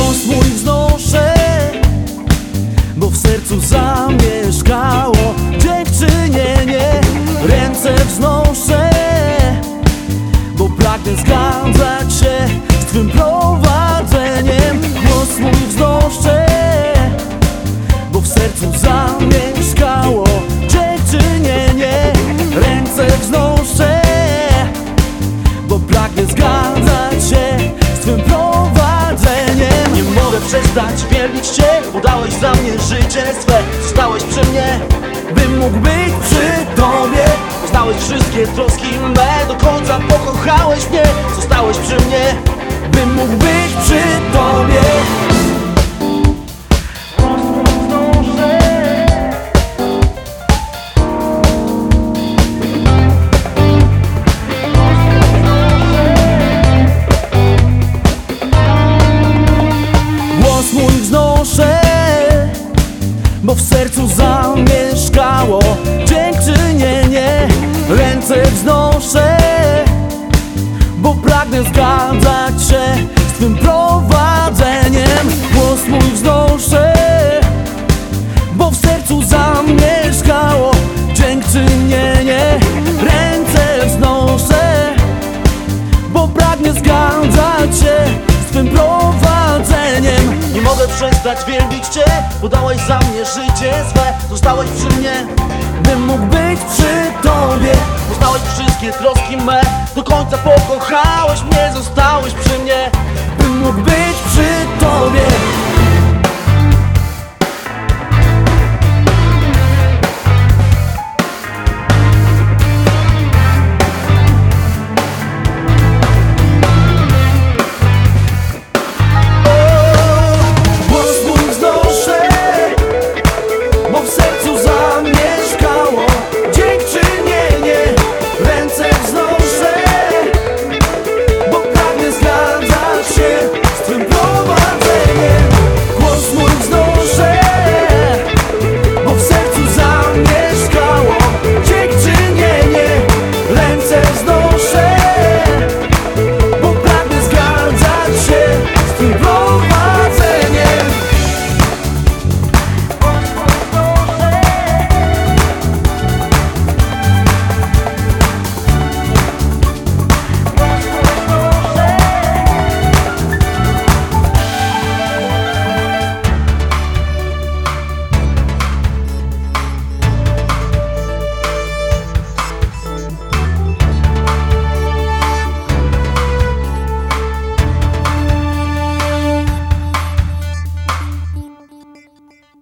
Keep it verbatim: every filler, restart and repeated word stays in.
Głos mój wznoszę, bo w sercu zamieszkało dziękczynienie. Ręce wznoszę, bo pragnę zgadzać się z Twym prowadzeniem. Głos mój wznoszę, bo w sercu zamieszkało dziękczynienie. Ręce wznoszę, bo pragnę zgadzać się z Twym prowadzeniem. Nie mogę przestać wielbić Cię, bo dałeś za mnie życie swe. Zostałeś przy mnie, bym mógł być przy Tobie. Poznałeś wszystkie troski me, do końca pokochałeś mnie. Zostałeś przy mnie, bym mógł być przy Tobie. Głos mój wznoszę, bo w sercu zamieszkało dziękczynienie. Ręce wznoszę, bo pragnę zgadzać się z Twym prowadzeniem. Głos mój wznoszę, bo w sercu zamieszkało dziękczynienie. Ręce wznoszę, bo pragnę zgadzać się z Twym prowadzeniem. Nie mogę przestać wielbić Cię, bo dałeś za mnie życie swe. Zostałeś przy mnie, bym mógł być przy Tobie. Poznałeś wszystkie troski me, do końca pokochałeś mnie. Zostałeś przy mnie, bym mógł być przy